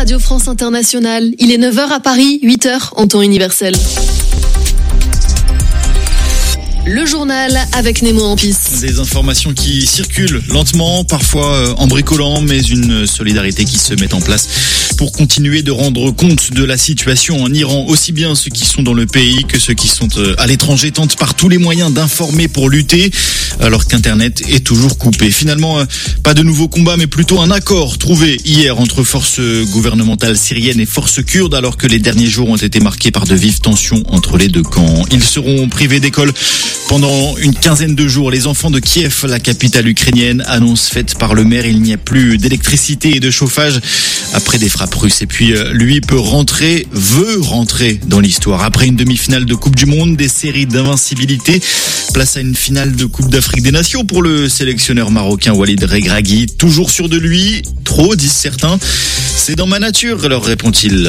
Radio France Internationale. Il est 9h à Paris, 8h en temps universel. Le journal avec Nemo Ampis. Des informations qui circulent lentement, parfois en bricolant, mais une solidarité qui se met en place pour continuer de rendre compte de la situation en Iran. Aussi bien ceux qui sont dans le pays que ceux qui sont à l'étranger tentent par tous les moyens d'informer pour lutter, alors qu'Internet est toujours coupé. Finalement, pas de nouveaux combats, mais plutôt un accord trouvé hier entre forces gouvernementales syriennes et forces kurdes, alors que les derniers jours ont été marqués par de vives tensions entre les deux camps. Ils seront privés d'école pendant une quinzaine de jours. Les enfants de Kiev, la capitale ukrainienne, annonce faite par le maire, il n'y a plus d'électricité et de chauffage après des frappes russes. Et puis lui veut rentrer dans l'histoire. Après une demi-finale de Coupe du Monde, des séries d'invincibilité, place à une finale de Coupe d'Afrique des Nations pour le sélectionneur marocain Walid Regragui. Toujours sûr de lui, trop disent certains. C'est dans ma nature, leur répond-il.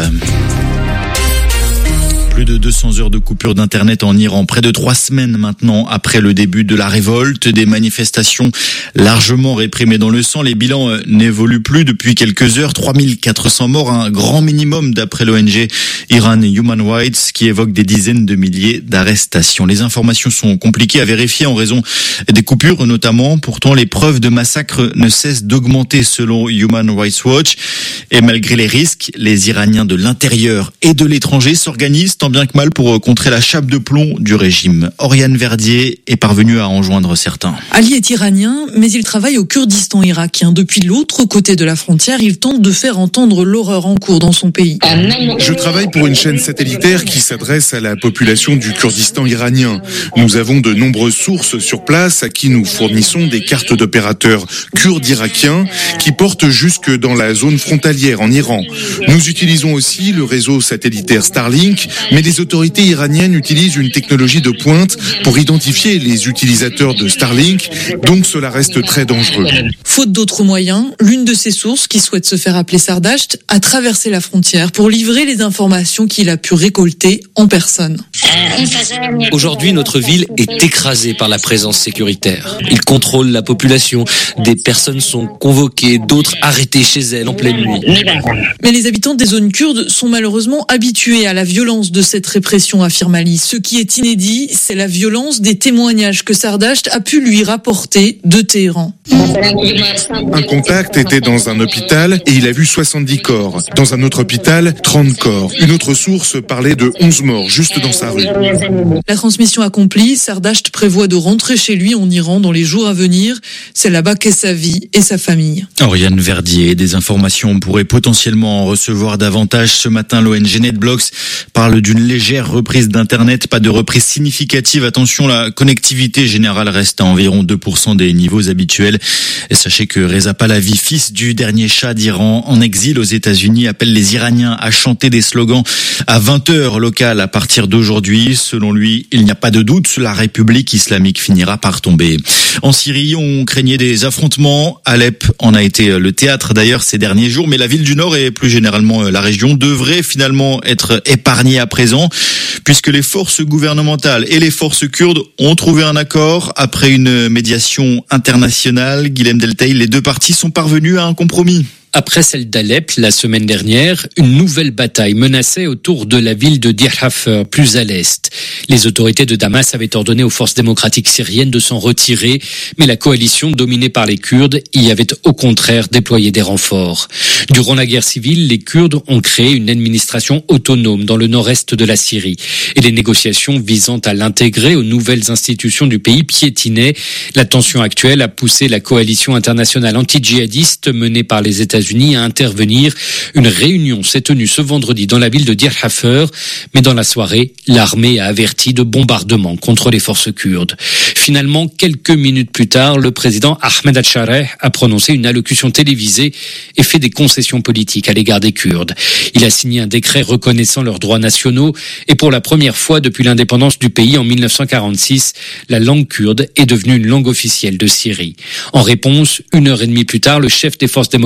Plus de 200 heures de coupure d'Internet en Iran, près de 3 semaines maintenant après le début de la révolte, des manifestations largement réprimées dans le sang. Les bilans n'évoluent plus depuis quelques heures. 3400 morts, un grand minimum d'après l'ONG Iran Human Rights qui évoque des dizaines de milliers d'arrestations. Les informations sont compliquées à vérifier en raison des coupures notamment. Pourtant, les preuves de massacres ne cessent d'augmenter selon Human Rights Watch. Et malgré les risques, les Iraniens de l'intérieur et de l'étranger s'organisent tant bien que mal pour contrer la chape de plomb du régime. Oriane Verdier est parvenue à en joindre certains. Ali est iranien, mais il travaille au Kurdistan irakien. Depuis l'autre côté de la frontière, il tente de faire entendre l'horreur en cours dans son pays. Je travaille pour une chaîne satellitaire qui s'adresse à la population du Kurdistan iranien. Nous avons de nombreuses sources sur place à qui nous fournissons des cartes d'opérateurs kurdes irakiens qui portent jusque dans la zone frontalière en Iran. Nous utilisons aussi le réseau satellitaire Starlink, mais les autorités iraniennes utilisent une technologie de pointe pour identifier les utilisateurs de Starlink, donc cela reste très dangereux. Faute d'autres moyens, l'une de ses sources, qui souhaite se faire appeler Sardasht, a traversé la frontière pour livrer les informations qu'il a pu récolter en personne. Aujourd'hui, notre ville est écrasée par la présence sécuritaire. Ils contrôlent la population, des personnes sont convoquées, d'autres arrêtées chez elles en pleine nuit. Mais les habitants des zones kurdes sont malheureusement habitués à la violence de cette répression, affirme Ali. Ce qui est inédit, c'est la violence des témoignages que Sardasht a pu lui rapporter de Téhéran. Un contact était dans un hôpital et il a vu 70 corps. Dans un autre hôpital, 30 corps. Une autre source parlait de 11 morts juste dans sa rue. La transmission accomplie, Sardasht prévoit de rentrer chez lui en Iran dans les jours à venir. C'est là-bas qu'est sa vie et sa famille. Oriane Verdier, des informations, on pourrait potentiellement en recevoir davantage. Ce matin, l'ONG NetBlocks parle d'une légère reprise d'Internet, pas de reprise significative. Attention, la connectivité générale reste à environ 2% des niveaux habituels. Et sachez que Reza Pahlavi, fils du dernier Shah d'Iran en exil aux États-Unis, appelle les Iraniens à chanter des slogans à 20h locales à partir d'aujourd'hui. Selon lui, il n'y a pas de doute, la République islamique finira par tomber. En Syrie, on craignait des affrontements. Alep en a été le théâtre d'ailleurs ces derniers jours, mais la ville du Nord et plus généralement la région devrait finalement être épargnée à présent, puisque les forces gouvernementales et les forces kurdes ont trouvé un accord après une médiation internationale. Guilhem Deltaï, les deux parties sont parvenues à un compromis. Après celle d'Alep, la semaine dernière, une nouvelle bataille menaçait autour de la ville de Dir Hafer, plus à l'est. Les autorités de Damas avaient ordonné aux forces démocratiques syriennes de s'en retirer, mais la coalition dominée par les Kurdes y avait au contraire déployé des renforts. Durant la guerre civile, les Kurdes ont créé une administration autonome dans le nord-est de la Syrie. Et les négociations visant à l'intégrer aux nouvelles institutions du pays piétinaient. La tension actuelle a poussé la coalition internationale anti-djihadiste menée par les États-Unis à intervenir. Une réunion s'est tenue ce vendredi dans la ville de Dir Hafer, mais dans la soirée, l'armée a averti de bombardements contre les forces kurdes. Finalement, quelques minutes plus tard, le président Ahmed al-Shareh a prononcé une allocution télévisée et fait des concessions politiques à l'égard des Kurdes. Il a signé un décret reconnaissant leurs droits nationaux et pour la première fois depuis l'indépendance du pays en 1946, la langue kurde est devenue une langue officielle de Syrie. En réponse, 1h30 plus tard, le chef des forces démocratiques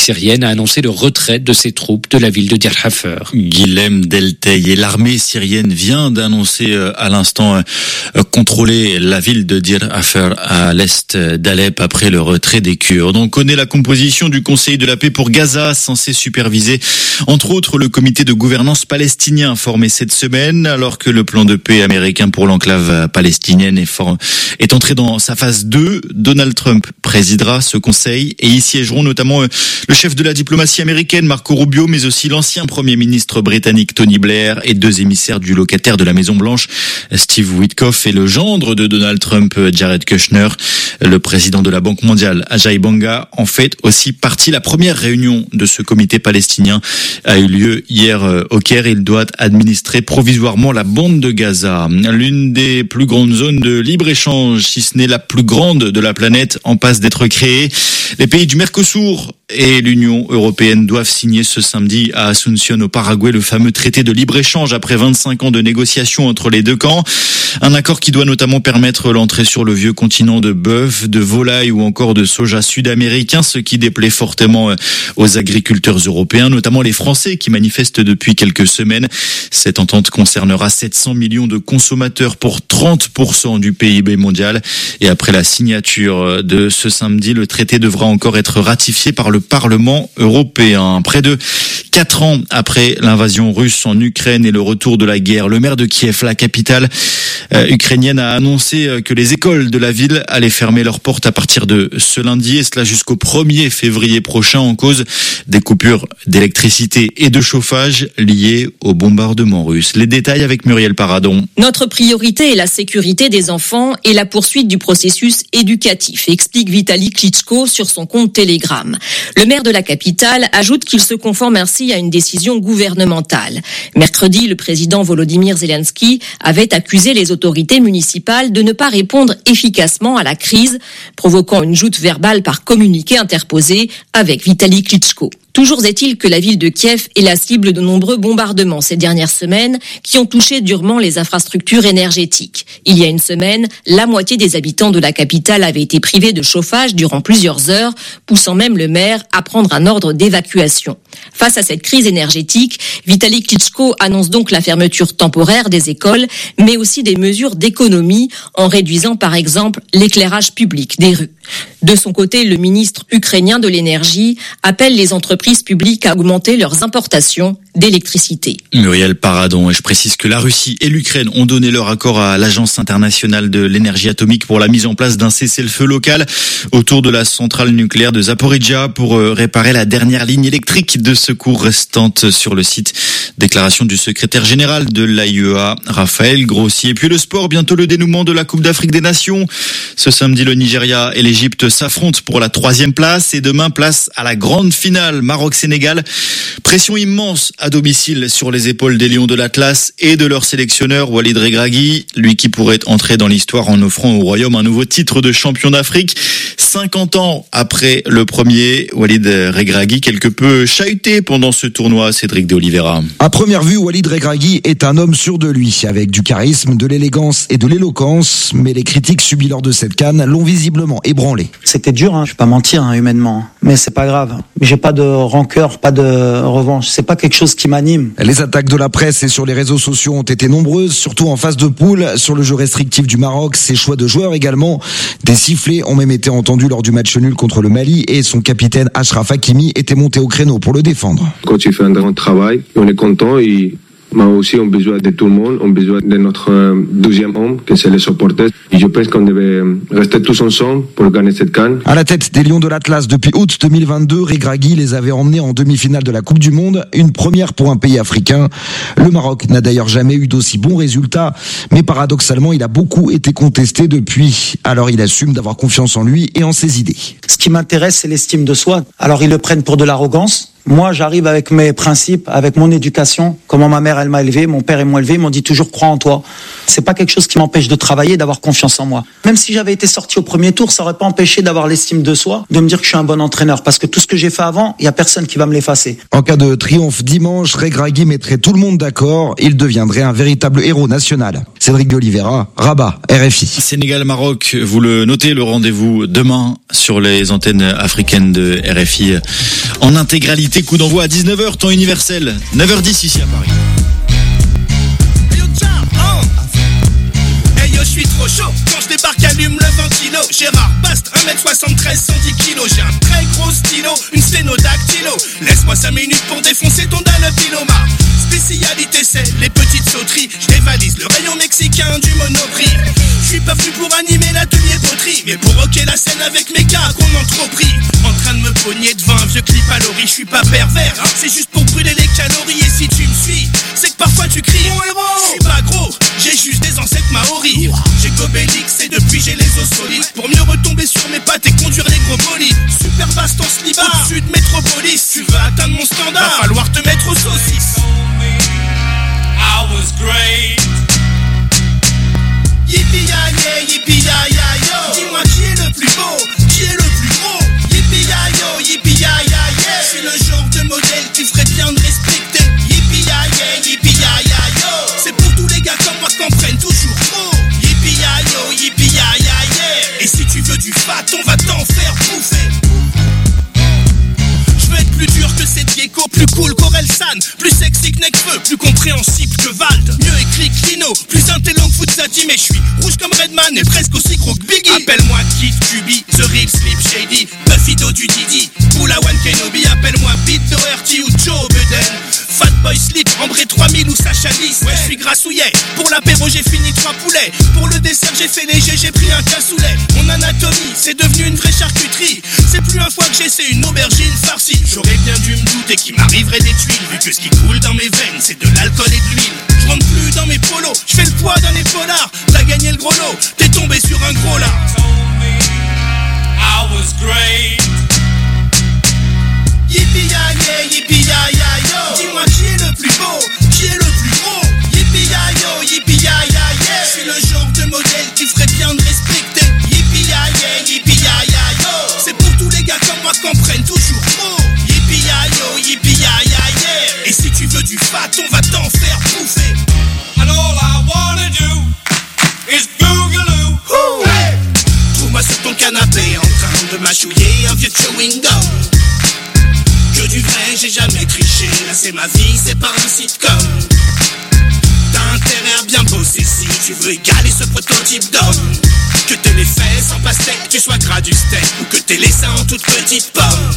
syrienne a annoncé le retrait de ses troupes de la ville de Deir Hafer. Guilhem Deltey et l'armée syrienne vient d'annoncer à l'instant contrôler la ville de Deir Hafer à l'est d'Alep après le retrait des Kurdes. On connaît la composition du Conseil de la paix pour Gaza, censé superviser entre autres le comité de gouvernance palestinien formé cette semaine, alors que le plan de paix américain pour l'enclave palestinienne est entré dans sa phase 2. Donald Trump présidera ce conseil et y siégeront notamment le chef de la diplomatie américaine Marco Rubio, mais aussi l'ancien premier ministre britannique Tony Blair et 2 émissaires du locataire de la Maison Blanche Steve Witkoff et le gendre de Donald Trump Jared Kushner. Le président de la Banque mondiale Ajay Banga en fait aussi partie. La première réunion de ce comité palestinien a eu lieu hier au Caire. Il doit administrer provisoirement la bande de Gaza, l'une des plus grandes zones de libre-échange, si ce n'est la plus grande de la planète, en passe d'être créée. Les pays du Mercosur et l'Union européenne doivent signer ce samedi à Asunción au Paraguay le fameux traité de libre-échange après 25 ans de négociations entre les deux camps. Un accord qui doit notamment permettre l'entrée sur le vieux continent de bœuf, de volaille ou encore de soja sud-américain, ce qui déplaît fortement aux agriculteurs européens, notamment les Français qui manifestent depuis quelques semaines. Cette entente concernera 700 millions de consommateurs pour 30% du PIB mondial. Et après la signature de ce samedi, le traité devra encore être ratifié par le Parlement européen. Près de 4 ans après l'invasion russe en Ukraine et le retour de la guerre, le maire de Kiev, la capitale ukrainienne, a annoncé que les écoles de la ville allaient fermer leurs portes à partir de ce lundi, et cela jusqu'au 1er février prochain, en cause des coupures d'électricité et de chauffage liées au bombardement russe. Les détails avec Muriel Paradon. Notre priorité est la sécurité des enfants et la poursuite du processus éducatif, explique Vitali Klitschko sur son compte Telegram. Le maire de la capitale ajoute qu'il se conforme ainsi à une décision gouvernementale. Mercredi, le président Volodymyr Zelensky avait accusé les autorités municipales de ne pas répondre efficacement à la crise, provoquant une joute verbale par communiqué interposé avec Vitali Klitschko. Toujours est-il que la ville de Kiev est la cible de nombreux bombardements ces dernières semaines qui ont touché durement les infrastructures énergétiques. Il y a une semaine, la moitié des habitants de la capitale avaient été privés de chauffage durant plusieurs heures, poussant même le maire à prendre un ordre d'évacuation. Face à cette crise énergétique, Vitali Klitschko annonce donc la fermeture temporaire des écoles, mais aussi des mesures d'économie en réduisant par exemple l'éclairage public des rues. De son côté, le ministre ukrainien de l'énergie appelle les entreprises publiques à augmenter leurs importations d'électricité. Muriel Paradon, et je précise que la Russie et l'Ukraine ont donné leur accord à l'Agence internationale de l'énergie atomique pour la mise en place d'un cessez-le-feu local autour de la centrale nucléaire de Zaporijia pour réparer la dernière ligne électrique de secours restante sur le site. Déclaration du secrétaire général de l'AIEA, Raphaël Grossi. Et puis le sport, bientôt le dénouement de la Coupe d'Afrique des Nations. Ce samedi, le Nigeria et l'Égypte s'affrontent pour la 3e place et demain, place à la grande finale Maroc-Sénégal. Pression immense à domicile sur les épaules des Lions de l'Atlas et de leur sélectionneur Walid Regragui, lui qui pourrait entrer dans l'histoire en offrant au Royaume un nouveau titre de champion d'Afrique. 50 ans après le premier, Walid Regragui quelque peu chahuté pendant ce tournoi, Cédric de Oliveira. À première vue, Walid Regragui est un homme sûr de lui, avec du charisme, de l'élégance et de l'éloquence, mais les critiques subies lors de cette CAN l'ont visiblement ébranlé. C'était dur, je vais pas mentir humainement, mais c'est pas grave. J'ai pas de rancœur, pas de revanche, c'est pas quelque chose qui m'anime. Les attaques de la presse et sur les réseaux sociaux ont été nombreuses, surtout en phase de poule, sur le jeu restrictif du Maroc, ses choix de joueurs également. Des sifflets ont même été entendus lors du match nul contre le Mali et son capitaine Achraf Hakimi était monté au créneau pour le défendre. Quand tu fais un grand travail, on est content et mais aussi on a besoin de tout le monde, on a besoin de notre 12e homme, que c'est les supporters. Et je pense qu'on devait rester tous ensemble pour gagner cette CAN. À la tête des Lions de l'Atlas depuis août 2022, Regragui les avait emmenés en demi-finale de la Coupe du Monde, une première pour un pays africain. Le Maroc n'a d'ailleurs jamais eu d'aussi bons résultats, mais paradoxalement, il a beaucoup été contesté depuis. Alors il assume d'avoir confiance en lui et en ses idées. Ce qui m'intéresse, c'est l'estime de soi. Alors ils le prennent pour de l'arrogance, Moi, j'arrive avec mes principes, avec mon éducation, comment ma mère, elle m'a élevé, mon père, ils m'ont élevé, ils m'ont dit toujours crois en toi. C'est pas quelque chose qui m'empêche de travailler, d'avoir confiance en moi. Même si j'avais été sorti au premier tour, ça aurait pas empêché d'avoir l'estime de soi, de me dire que je suis un bon entraîneur, parce que tout ce que j'ai fait avant, il y a personne qui va me l'effacer. En cas de triomphe dimanche, Regragui mettrait tout le monde d'accord. Il deviendrait un véritable héros national. Cédric de Oliveira, Rabat, RFI. Sénégal-Maroc, vous le notez, le rendez-vous demain sur les antennes africaines de RFI en intégralité. Coup d'envoi à 19h, temps universel, 9h10 ici à Paris. Hey yo, je suis trop chaud, quand je débarque allume le ventilo. Gérard Bast, 1m73, 110 kg. J'ai un très gros stylo, une sténodactylo. Laisse-moi 5 minutes pour défoncer ton dalle pilomar. Spécialité c'est les petites sauteries. Je dévalise le rayon mexicain du Monoprix. Je suis pas venu pour animer l'atelier poterie, mais pour rocker la scène avec mes gars qu'on entrepris. En train de me pogner devant un vieux clip à l'ori. Je suis pas pervers, hein, c'est juste pour brûler les calories. Et si tu me suis, c'est que parfois tu cries. Je suis pas gros, j'ai juste des ancêtres maoris. J'ai Gobélix et depuis j'ai les os solides. Pour mieux retomber sur mes pattes et conduire les gros bolides. Super baston slibard, au-dessus de Métropolis. Tu veux atteindre mon standard, va falloir te mettre aux saucisses. I was great. Yippee-ya-yeah, yippee-ya-ya-yo. Dis-moi qui est le plus beau, qui est le plus gros. Yippee-ya-yo, yippee-ya-ya-yeah. Je suis le genre de modèle qui ferait bien de respecter. Yippee-ya-yeah, yippee-ya-ya-yo. C'est pour tous les gars comme moi qu'on prenne toujours trop. Yippee-ya-yo, yippee-ya-ya-yeah. Et si tu veux du fat, on va t'en faire bouffer. Je veux être plus dur que cette gecko, plus cool qu'Orelsan, plus sexy que Nekfeu, plus compréhensible que Vald, mieux écrit que Lino, plus intello que Foutzati, mais je suis rouge comme Redman et presque aussi gros que Biggie. Appelle-moi Kid Kubi, The Real Slim Shady, Buffy-Do du Didi, Boulawan Kenobi, appelle-moi Beat Doherty ou Joe Budden, Fatboy Slip, Ambré 3000 ou Sacha Lys. Ouais, je suis grassouillet, pour l'apéro j'ai fini 3 poulets, pour le dessert j'ai fait léger, j'ai pris un cassoulet. Mon anatomie, c'est devenu une vraie charcuterie, c'est plus un foie que j'essaie une aubergine farcie. J'aurais bien dû me douter qu'il m'arriverait des tuiles, vu que ce qui coule dans mes veines c'est de l'alcool et de l'huile. Je rentre plus dans mes polos, je fais le poids d'un épaulard. T'as gagné le gros lot, t'es tombé sur un gros là. I was great. Yippee-ya-yeah, yippee-ya-ya-yo. Dis-moi qui est le plus beau, qui est le plus gros. Yippee-ya-yo, yippee-ya-ya-yeah. Je suis le genre de modèle qui ferait bien de respecter. Yippee-ya-yeah, yippee-ya-ya-yo. C'est pour tous les gars comme moi qu'on prenne toujours trop. Yippee-ya-yo, yippee-ya-ya-yeah. Et si tu veux du fat, on va t'en faire bouffer. And all I wanna do is boogaloo. Hey! Trouve-moi sur ton canapé en train de mâchouiller un vieux chewing gum. Que du vrai, j'ai jamais triché. Là c'est ma vie, c'est pas un sitcom. T'as intérêt à bien bosser si tu veux égaler ce prototype d'homme. Que t'aies les fesses en pastèque, que tu sois gras du steak, ou que t'aies les seins en toute petite pomme.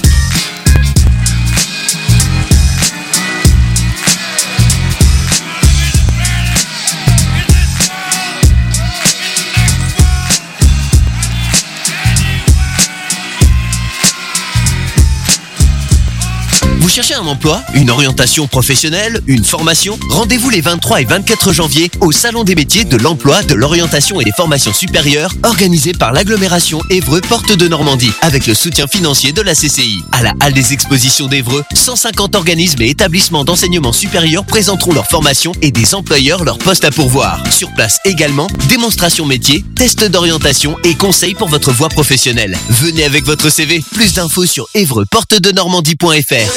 Vous cherchez un emploi, une orientation professionnelle, une formation? Rendez-vous les 23 et 24 janvier au Salon des métiers de l'emploi, de l'orientation et des formations supérieures organisé par l'agglomération Évreux Porte de Normandie avec le soutien financier de la CCI. À la Halle des Expositions d'Évreux, 150 organismes et établissements d'enseignement supérieur présenteront leurs formations et des employeurs leurs postes à pourvoir. Sur place également, démonstration métier, tests d'orientation et conseils pour votre voie professionnelle. Venez avec votre CV. Plus d'infos sur évreuxportedenormandie.fr.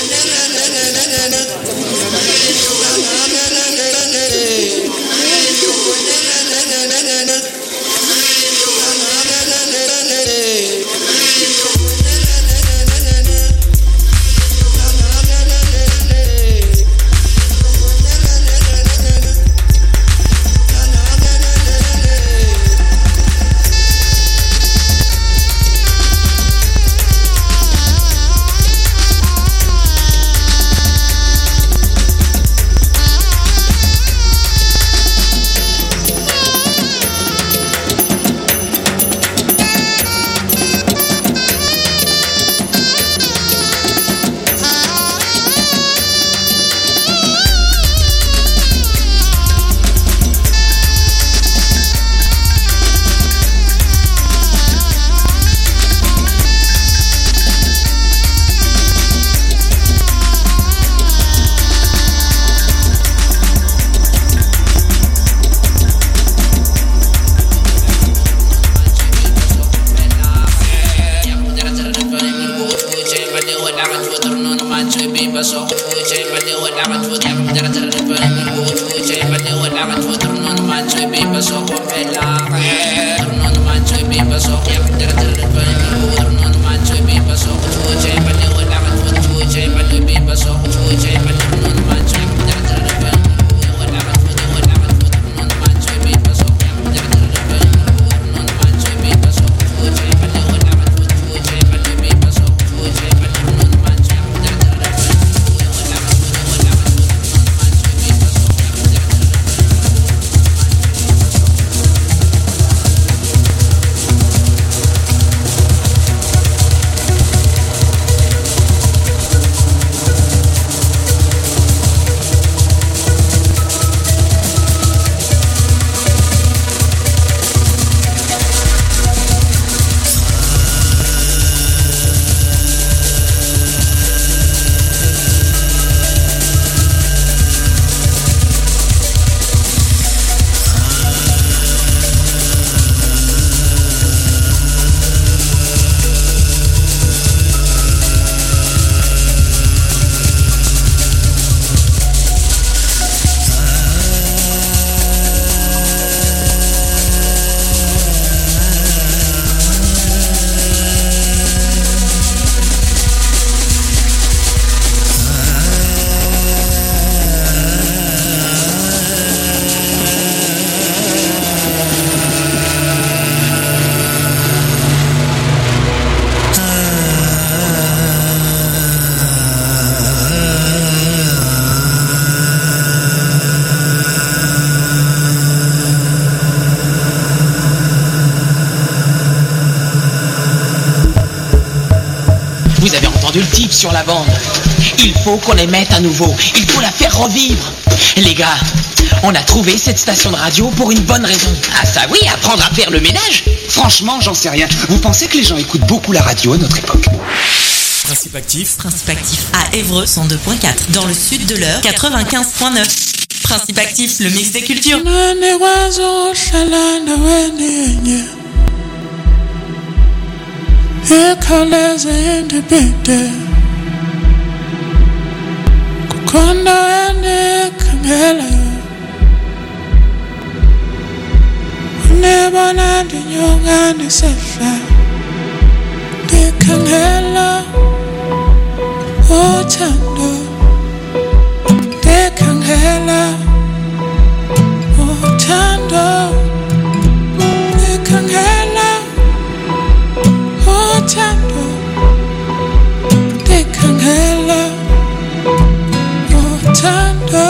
Vous avez entendu le type sur la bande. Il faut qu'on les mette à nouveau. Il faut la faire revivre. Les gars, on a trouvé cette station de radio pour une bonne raison. Ah ça oui, apprendre à faire le ménage. Franchement, j'en sais rien. Vous pensez que les gens écoutent beaucoup la radio à notre époque? Principe actif à Évreux 102.4, dans le sud de l'Eure 95.9. Principe actif, le mix des cultures. Othando dekhangela othando dekhangela othando dekhangela othando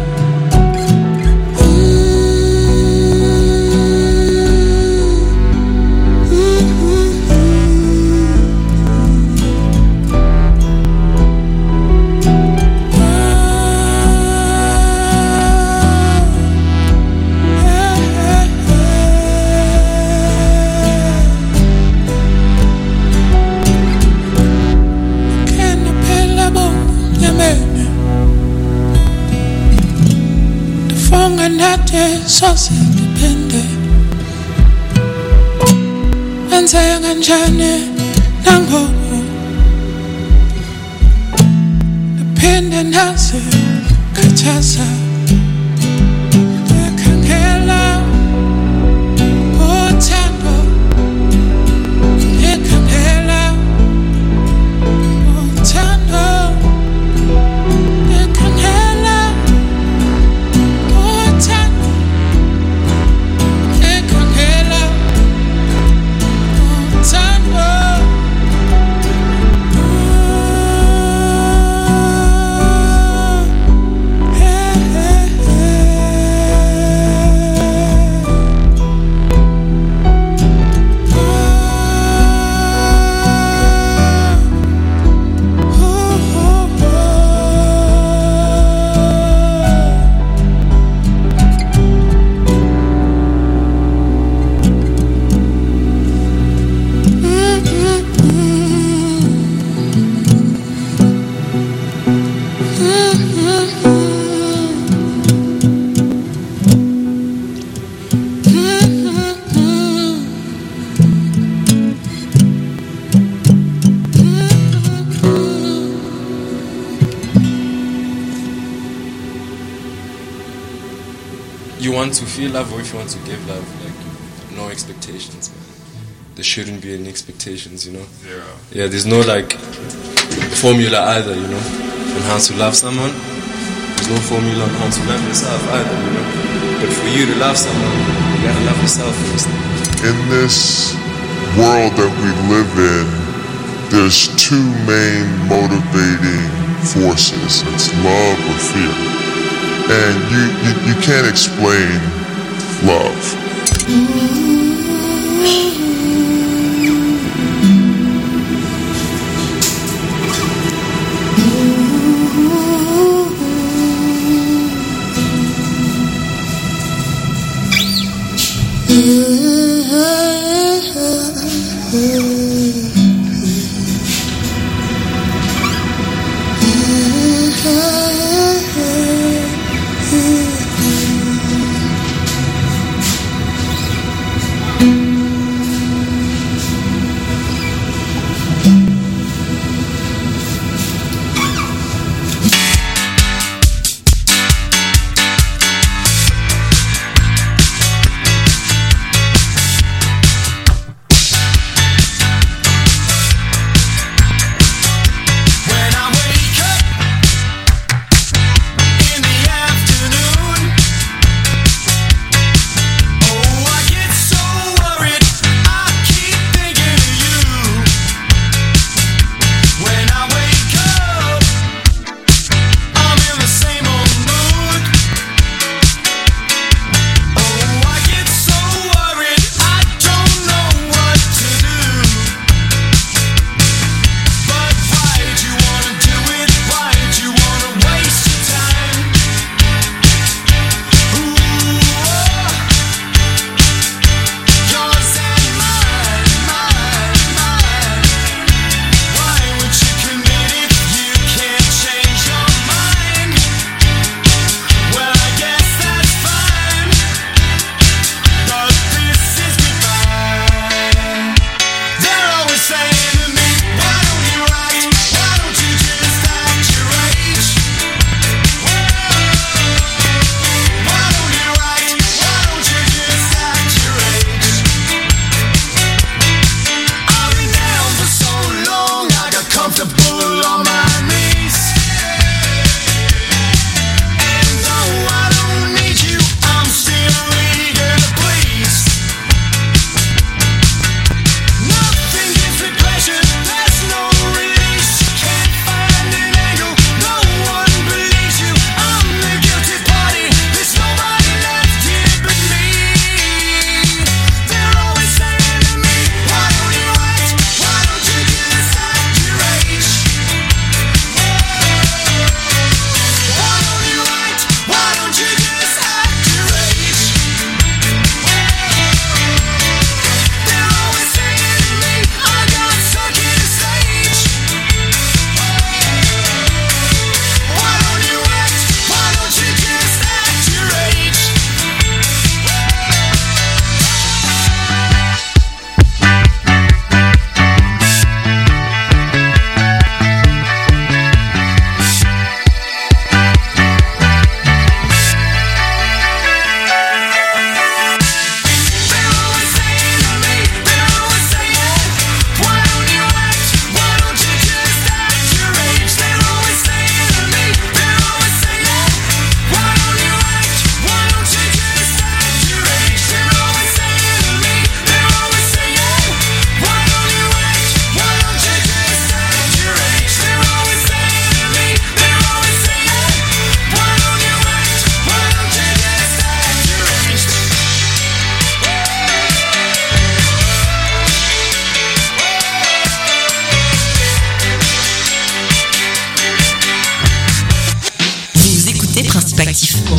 Sose depende Anzaya kanjani nangoku Depende nase khathasa Dekhangela othando Dekhangela othando Dekhangela othando You want to feel love, or if you want to give love, like no expectations, man. There shouldn't be any expectations, you know. Zero. Yeah, there's no like formula either, you know, on how to love someone. There's no formula on how to love yourself either, you know. But for you to love someone, you gotta love yourself first. In this world that we live in, there's two main motivating forces. It's love or fear. And you can't explain love.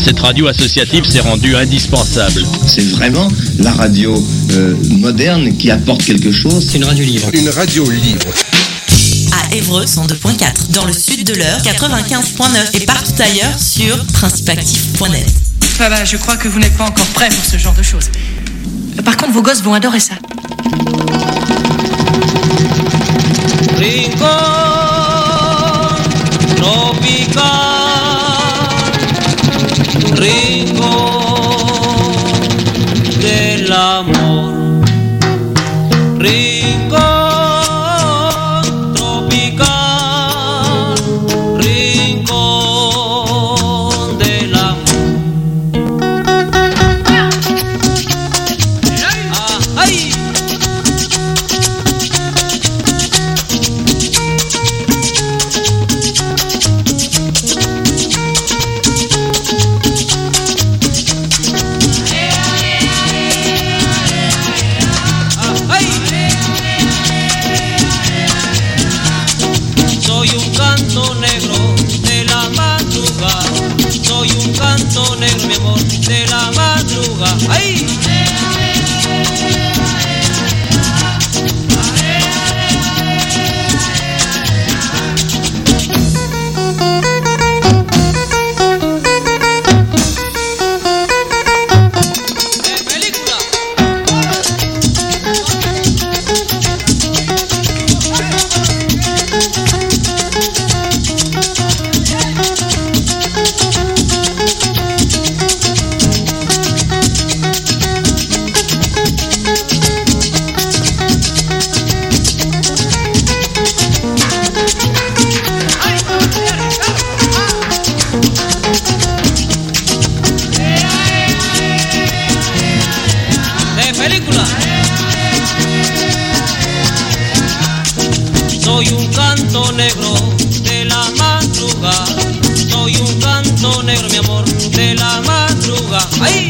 cette radio associative s'est rendue indispensable. C'est vraiment la radio moderne qui apporte quelque chose. C'est une radio libre. Une radio libre. À Évreux 102.4, dans le sud de l'Eure 95.9 et partout ailleurs sur principeactif.net. Voilà, je crois que vous n'êtes pas encore prêts pour ce genre de choses. Par contre, vos gosses vont adorer ça. Rincón tropical, rincón del amor, rincón tropical, rincón del amor. ¡Ay! Soy un canto negro de la madrugada, soy un canto negro, mi amor, de la madrugada. ¡Ay! Soy un canto negro de la madrugada, soy un canto negro, mi amor, de la madrugada. ¡Ay!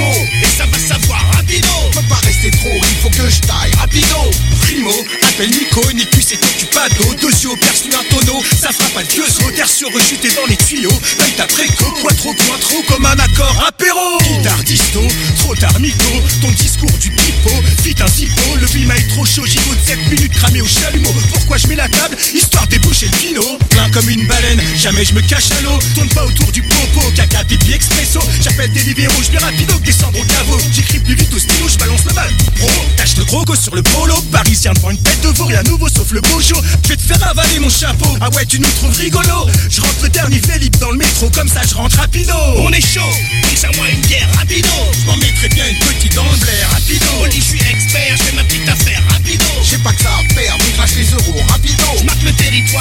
Appelle Nico. Nico, Nicus et Occupado, deux yeux au perçu un tonneau, ça fera pas de vieux saut, terre sur rechuté dans les tuyaux, paye ta préco, quattro, comme un accord, apéro. Guitare disto, trop tard mytho, ton discours du pipeau, vite un zippo, le climat est trop chaud, gigot de 7 minutes cramé au chalumeau. Pourquoi je mets la table, histoire déboucher le vino, plein comme une baleine, jamais je me cache à l'eau, tourne pas autour du popo, caca, pipi, expresso, j'appelle Deliveroo, je vais rapido que descendre au caveau, j'écris plus vite au stylo, je balance le mal pro, tâche le gros go sur le polo, parisien devant une tête de veau, rien nouveau sauf le beau show, je vais te faire avaler mon chapeau, ah ouais tu nous trouves rigolo, je rentre dernier Philippe dans le métro, comme ça je rentre rapido, on est chaud, fixe à moi une bière rapido, je m'en mettrai bien une petite dans le blaire rapido, on dit je suis expert, je fais ma petite affaire rapido, j'ai pas que ça à faire, on crache les euros rapido, je marque le territoire